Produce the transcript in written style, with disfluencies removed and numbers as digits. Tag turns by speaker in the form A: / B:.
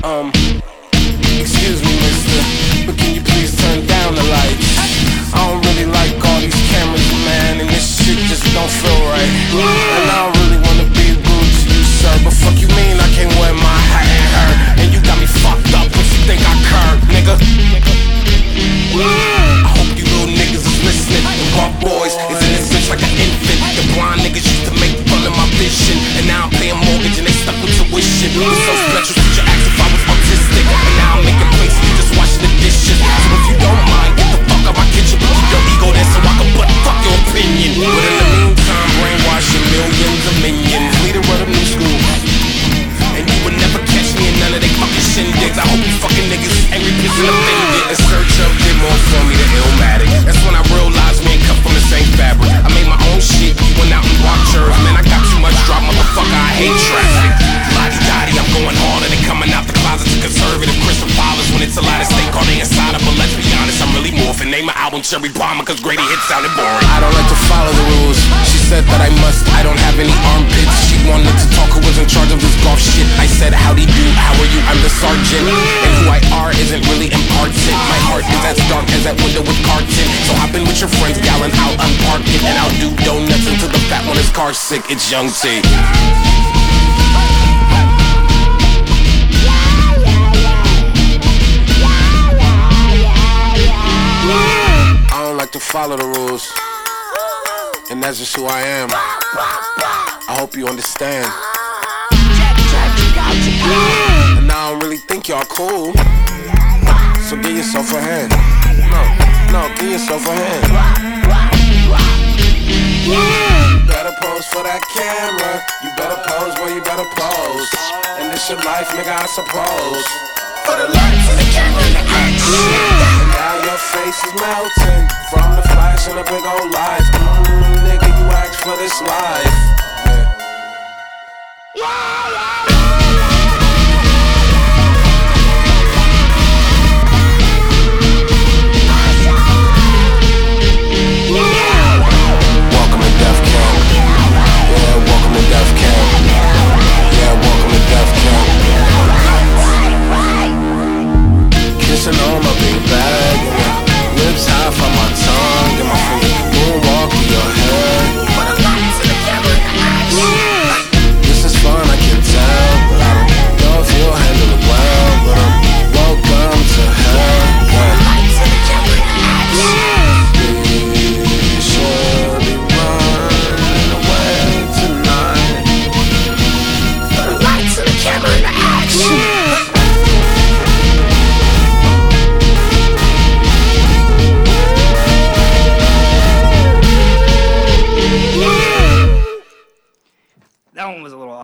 A: Excuse me, mister, but can you please turn down the lights? I don't really like all these cameras, man, and this shit just don't feel right. And I don't really wanna be rude to you, sir, but fuck you mean I can't wear my hat and her? And you got me fucked up, what you think I curb, nigga? I hope you little niggas is listening. The rough boys is in this bitch like an infant. The blind niggas used to make fun of my vision, and now I'm paying mortgage and they stuck with tuition. It was so special, teacher asked if I was autistic, and now I'm making places, you just washing the dishes. So if you don't mind, get the fuck out my kitchen, but keep your ego there so I can butt fuck your opinion. But in the meantime, brainwashing millions of minions, leader of the new school. And you would never catch me in none of they fucking shindigs. I hope you fucking niggas is angry, pissed and offended. In search of did more for me than Illmatic. That's when I realized we ain't cut from the same fabric. I made my own shit, you went out and walked yours. Man, I got too much drop, motherfucker, I hate traffic. Lottie-dottie, I'm going harder than coming out the closet to conservative Christian fathers. When it's a lot of steak on the inside of, but let's be honest, I'm really morphing. Name my album Cherry Bomber, cause Grady hits sounded boring. I don't like to follow the rules. She said that I must, I don't have any armpits. She wanted to talk who was in charge of this golf shit. I said, howdy do, how are you, I'm the sergeant. And who I are isn't really important. My heart is as dark as that window with carton. So hop in with your friends, gal, and I'll unpark it. And I'll do donuts until the fat one is car sick. It's Young T. I don't like to follow the rules, and that's just who I am. I hope you understand. And I don't really think y'all cool, so give yourself a hand. No, give yourself a hand. You better pose for that camera. You better pose, boy, you better pose. And this your life, nigga, I suppose. For the lights and the camera and the action. And now your face is melting from the flash and the big old lights. Nigga, you asked for this life. Yeah. Welcome to Def Camp. Yeah, welcome to Def Camp. Yeah, welcome to Def Camp. Kissing on my big bag, yeah. Lips high from my tongue, and my fingers moonwalk through your hair. For the lights and the camera and the action. This is fun, I can tell, but I don't know if you'll handle it well. But welcome to hell. For the lights and the camera and the action. We should be running away tonight. For the lights and the camera and the action.
B: That one was a little